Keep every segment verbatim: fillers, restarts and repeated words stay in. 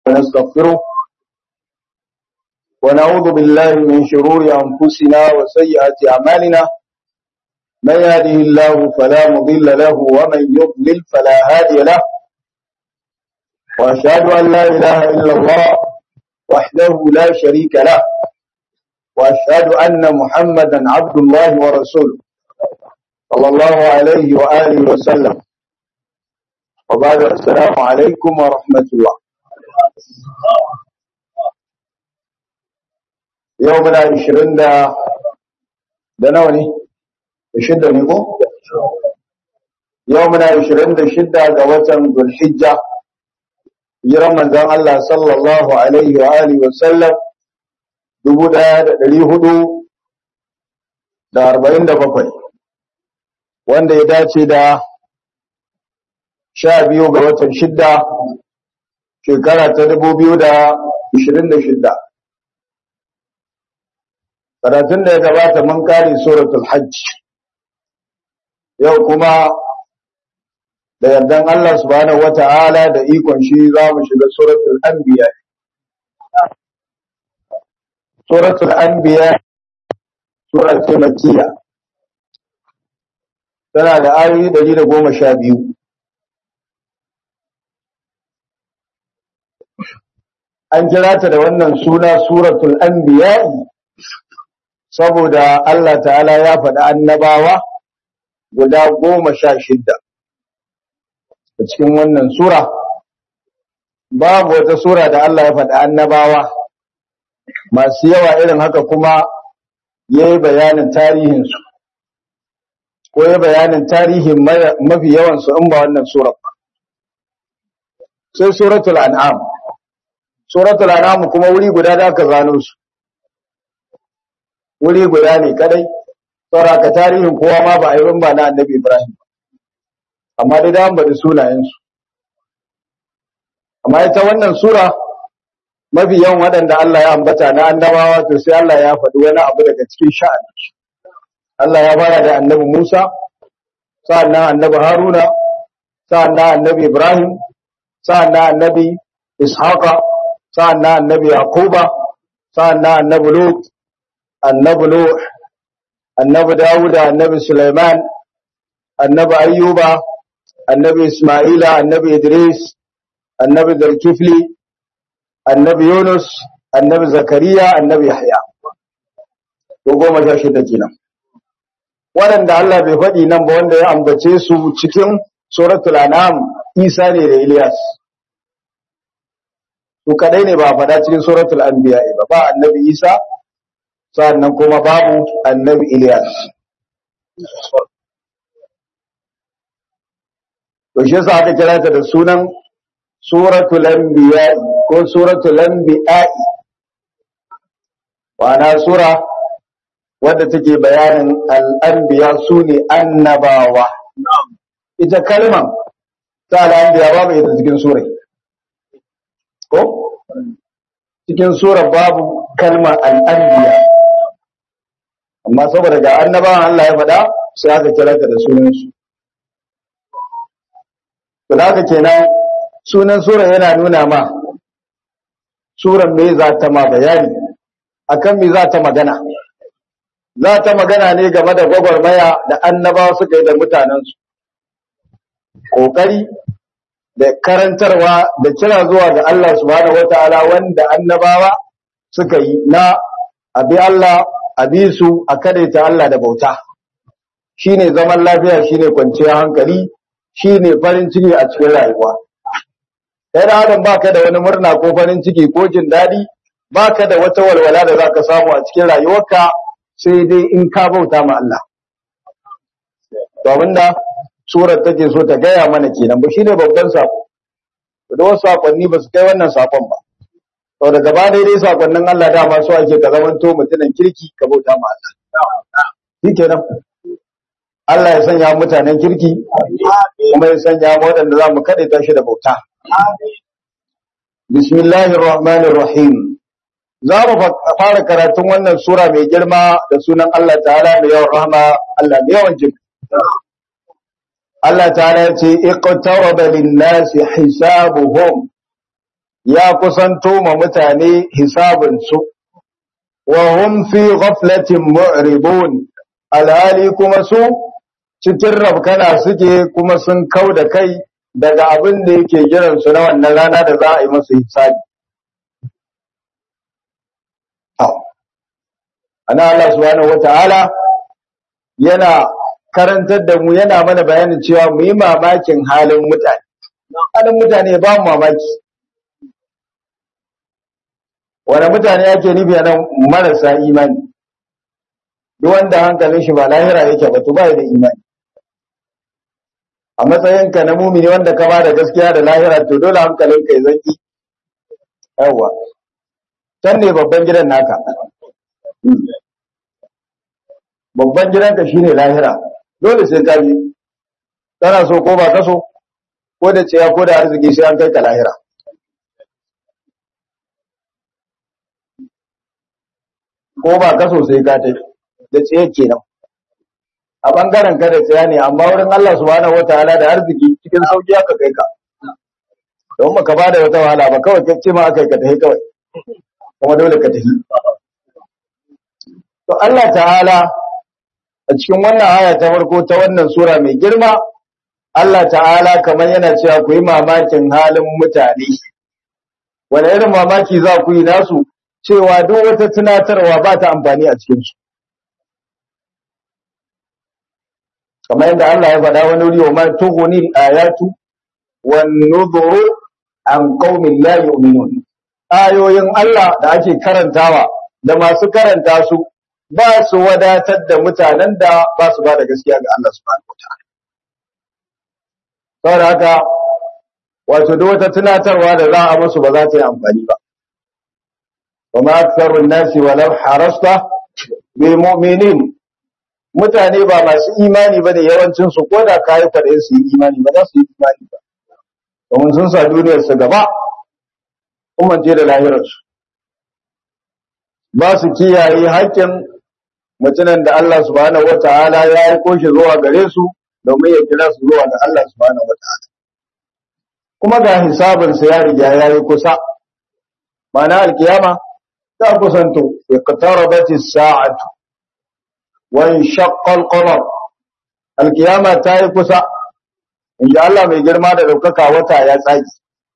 ونستغفره ونعوذ بالله من شرور أنفسنا وسيئات أعمالنا من يهده الله فلا مضل له ومن يضلل فلا هادي له وأشهد أن لا إله إلا الله وحده لا شريك له وأشهد أن محمدا عبد الله ورسوله صلى الله عليه وآله وسلم وبعد السلام عليكم ورحمة الله. يومنا عشرين دا دنوني شدة نيكو يومنا عشرين دا شدة قوة ذو الحجة يرمى ذا الله صلى الله عليه وآله وسلم dubu ɗaya da ɗari hudu da arba'in da bakwai wanda ya dace da sha biyu ga watan shidda shekara ta dubu biyu da ishirin da shidda. Karatun da ya gabata mun kare suratul hajj, yau kuma da yardan Allah subhanahu wata'ala da ikon shi za mu shiga suratul anbiya. Suratul Anbiya sura ce makkiya tana da ayoyi ɗari da goma sha biyu. An kira ta da wannan suna suratul Anbiya saboda Allah ta'ala ya faɗi annabawa guda goma sha shidda a cikin wannan sura. Babu wata sura da Allah ya faɗi annabawa masu yawa irin haka kuma ya yi bayanin tarihinsu ko ya bayanin tarihin mafi yawansu in ba wannan surar ba. Sai suratul an'am. Suratul an'am kuma wuri guda da aka zano su, wuri guda ne kadai, sauraka tarihin kowa ma ba a yi ba na annabi Ibrahim, amma dai da an bada sunayensu. Amma ita wannan sura mafi yawan waɗanda Allah ya ambata na annabawa to sai Allah ya faɗi wani abu daga cikin sha'ani. Allah ya fara da annabi Musa, sa'annan annabi Haruna, sa'annan annabi Ibrahim, sa'annan annabi Ishaqa, sa'annan annabi Yaquba, sa'annan annabi Lut, annabi Nuh, annabi Dawud, annabi Sulaiman, annabi Ayyuba, annabi Isma'ila, annabi Idris, annabi Zulkifli, annabi Yunus, annabi Zakariya, annabi Yahya. To goma sha shida kenan. Waɗanda Allah bai faɗi nan ba wanda ya ambace su cikin suratul An'am Isa ne da Ilyas. Su kadai ne ba faɗa cikin suratul Anbiya ba, ba annabi Isa, sannan kuma babu annabi Ilyas. To shi yasa aka kira ta da sunan suratul anbiya ko suratul anbiya, wana sura wadda take bayanin al-anbiya sune annabawa. Ita kalman ta al-anbiya babu ita cikin sura, ko cikin sura babu kalmar al-anbiya, amma saboda ga annabawan Allah ya faɗa sai aka kira ta da sunan su. To haka kenan sunan sura yana nuna ma suran me za ta ma bayani, akan me za ta magana. Za ta magana ne game da gwagwarmaya da annabawa suka yi da mutanensu, ƙoƙari da karantarwa da kira zuwa ga Allah subhanahu wata'ala wanda annabawa suka yi na abi Allah, abi su a kadaita Allah da bauta. Shine zaman lafiya, shine kwanciyar hankali, shine farin ciki a cikin rayuwa. Kai da adam baka da wani murna ko farin ciki ko jin daɗi, baka da wata walwala da zaka samu a cikin rayuwarka sai dai in ka bauta ma Allah. To abinda surar take so ta gaya mana kenan ba shine babban sako. Da wasu sakonni ba su kai wannan sakon ba. To da gaba dai sakonnin Allah dama so ake ka zamanto mutumin kirki ka bauta ma Allah. Shikenan. Allah ya sanya mutanen kirki kuma ya sanya mu waɗanda za mu kaɗaita shi da bauta. Bismillahir Rahmanir Rahim. Za mu fara karatun wannan sura mai girma da sunan Allah ta'ala mai yawan rahama, Allah mai yawan jin. Allah ta'ala ya ce iqtaraba lin-nasi hisabuhum ya kusanto ma mutane hisabinsu wa hum fi ghaflatin mu'ridun alhali kuma su cikin rabkana suke kuma sun kau da kai daga abin da yake jiran su na wannan rana da za a yi masa hisabi. Ana Allah subhanahu wata'ala yana karantar da mu yana mana bayanin cewa mu yi mamakin halin mutane. Halin mutane ba mu mamaki. Wani mutane yake nufi a nan marasa imani. Duk wanda hankalin shi ba lahira yake ba to ba da imani. A matsayinka na mumini wanda ka ba da gaskiya da lahira to dole hankalinka ya zaki. Yawwa. Can ne babban gidan naka. Babban gidanka shine lahira. Dole sai ka bi. Kana so ko ba ka so ko da ciya ko da arziki sai an kai ka lahira. Ko ba ka so sai ka tai da ciye kenan. A bangaren ka da tsaya ne amma wurin Allah subhanahu wataala da arziki cikin sauki aka kai ka don maka ba da wata wahala ba kawai kace ma aka kai ka tafi kawai kuma dole ka tafi to Allah ta'ala a cikin wannan aya ta farko ta wannan sura mai girma Allah ta'ala kamar yana cewa ku yi mamakin halin mutane wani irin mamaki za ku yi nasu cewa duk wata tunatarwa ba ta amfani a cikin su kamar yadda Allah ya faɗa wani wuri wa ma tughni al-ayatu wan nudhuru an qaumin la yu'minun ayoyin Allah da ake karantawa da masu karanta su ba su wadatar da mutanen da ba su ba da gaskiya ga Allah subhanahu wataala saboda haka wato duk wata tunatarwa da za a musu ba za ta yi amfani ba wa ma aktharu an-nasi walau harasta bi mu'minin mutane ba masu imani ba da yawancin su ko da kayi kwaɗayin su yi imani ba za su yi imani ba domin sun sa duniyar su gaba kuma je da lahirarsu ba su kiyaye haƙƙin mutumin da Allah subhanahu wata'ala ya yi koshi zuwa gare su domin ya kira su zuwa ga Allah subhanahu wata'ala kuma ga hisabin sa ya riga ya yi kusa ma'ana alkiyama ta kusanto iqtarabatis sa'atu وانشق القمر القيامة تاي كسا إن شاء الله mai girma da daukaka wata ya tsaki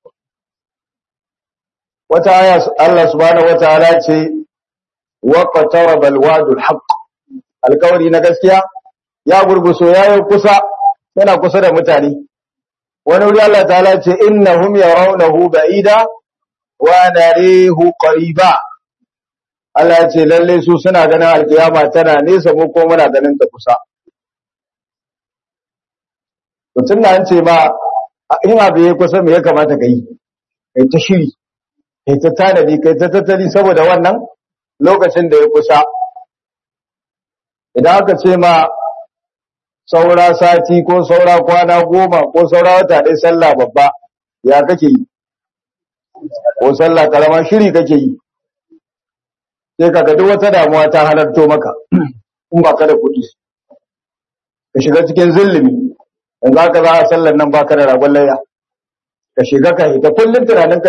wata aya Allah subhanahu wataala ce waqtaraba alwadu alhaq alkawari na gaskiya ya gurguso yayi kusa yana kusa da mutane wani wuri Allah ta'ala ce innahum yarawnahu ba'ida wa narihu qariba Allah ya ce lalle su suna ganin alkiyama tana nesa mu ko muna ganin ta kusa. To tun da an ce ma in abu ya kusa me ya kamata ka yi? Kai ta shiri, kai ta tanadi, kai ta tattali saboda wannan lokacin da ya kusa. Idan aka ce ma saura sati ko saura kwana goma ko saura wata ɗaya sallah babba ya kake yi? Ko sallah karama shiri kake yi? sai kaga duk wata damuwa ta halarto maka in ba ka da kuɗi ka shiga cikin zulumi yanzu haka za a sallar nan baka da ragon layya ka shiga ka hita kullum tunanin ka